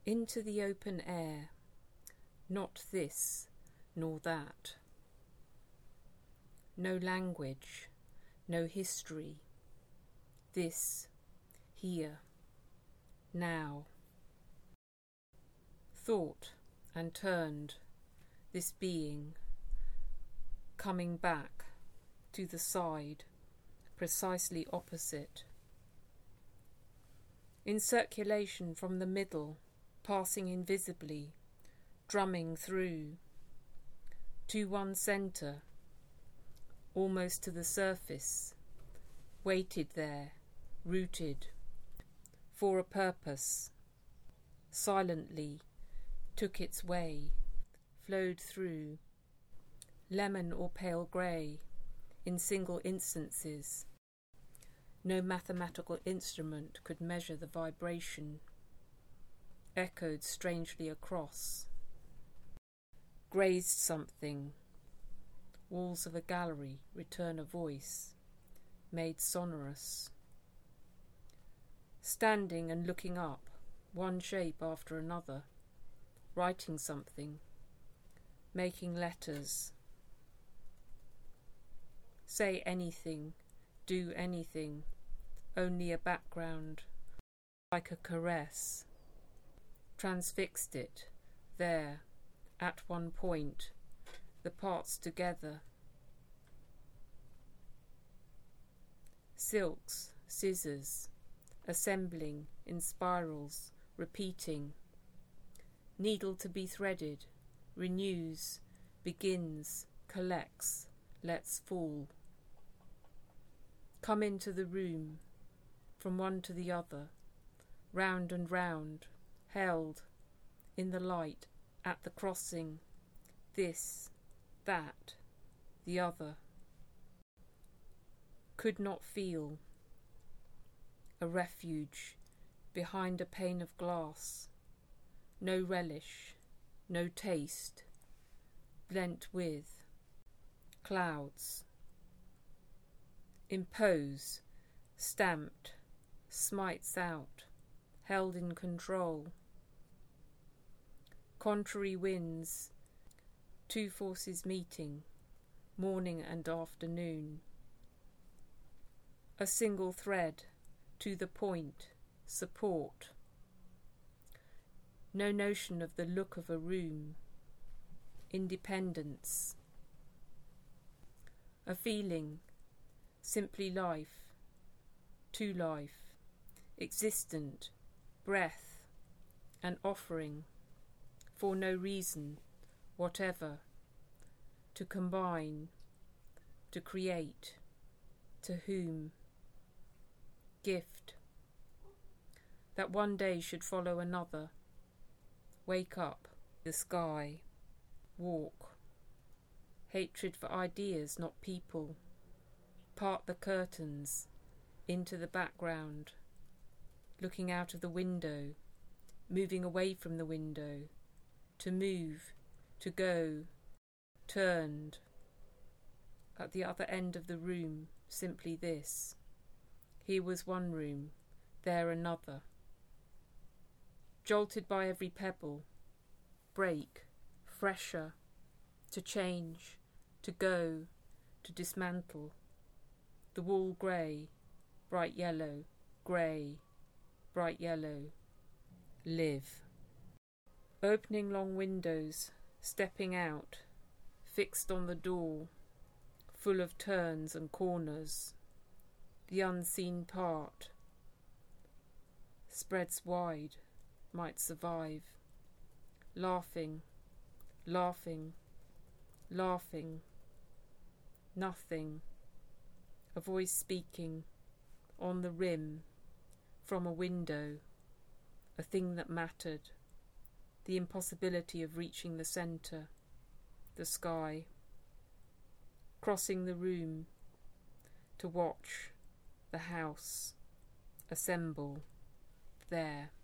Into the open air, not this nor that. No language, no history. This, here, now. Thought and turned, this being, coming back to the side, precisely opposite. In circulation from the middle, passing invisibly, drumming through, to one centre, almost to the surface, waited there, rooted, for a purpose, silently took its way, flowed through, lemon or pale grey, in single instances. No mathematical instrument could measure the vibration, echoed strangely across, grazed something, walls of a gallery return a voice, made sonorous. Standing and looking up, one shape after another, writing something, making letters. Say anything, do anything, only a background, like a caress. Transfixed it, there, at one point, the parts together. Silks, scissors, assembling in spirals, repeating. Needle to be threaded, renews, begins, collects, lets fall. Come into the room, from one to the other, round and round, held, in the light, at the crossing, this, that, the other. Could not feel. A refuge, behind a pane of glass. No relish, no taste, blent with clouds. Impose, stamped, smites out, held in control. Contrary winds, two forces meeting, morning and afternoon. A single thread, to the point, support. No notion of the look of a room, independence. A feeling, simply life, to life, existent, breath, an offering, for no reason, whatever, to combine, to create, to whom, gift, that one day should follow another, wake up, the sky, walk, hatred for ideas, not people, part the curtains, into the background, looking out of the window, moving away from the window, to move, to go, turned. At the other end of the room, simply this. Here was one room, there another. Jolted by every pebble, break, fresher, to change, to go, to dismantle. The wall grey, bright yellow, grey, bright yellow. Live. Opening long windows, stepping out, fixed on the door, full of turns and corners. The unseen part spreads wide, might survive. Laughing, laughing, laughing. Nothing. A voice speaking, on the rim, from a window. A thing that mattered. The impossibility of reaching the centre. The sky. Crossing the room, to watch the house assemble there.